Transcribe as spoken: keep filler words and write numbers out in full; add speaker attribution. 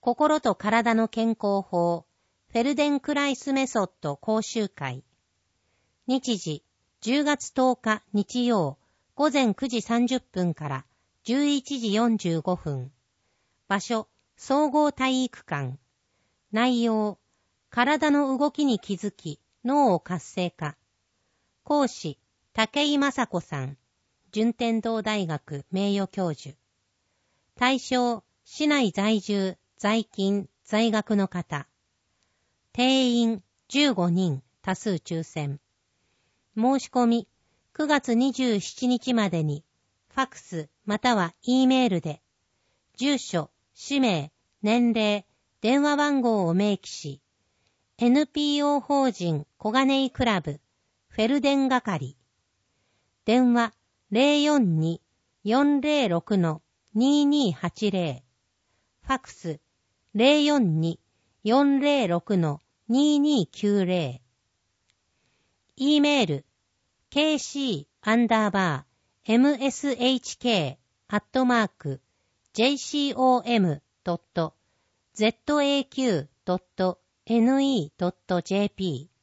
Speaker 1: 心と体の健康法、フェルデンクライスメソッド講習会。日時、じゅうがつとおか日曜、午前くじさんじゅっぷんからじゅういちじよんじゅうごふん。場所、総合体育館。内容、体の動きに気づき、脳を活性化。講師、武井雅子さん。順天堂大学名誉教授。対象、市内在住、在勤、在学の方。定員じゅうごにん、多数抽選。申し込み、くがつにじゅうしちにちまでに、ファクスまたは E メールで、住所、氏名、年齢、電話番号を明記し、エヌピーオー 法人小金井クラブ、フェルデン係。電話 ゼロよんに よんゼロろく ににはちゼロ。ファクス ゼロよんに よんゼロろく ににきゅうゼロ。E メール ケーシー アンダーバー エムエスエイチケー アットマーク ジェイシーオーエム ドット ゼットエーキュー ドット エヌイー ドット ジェーピー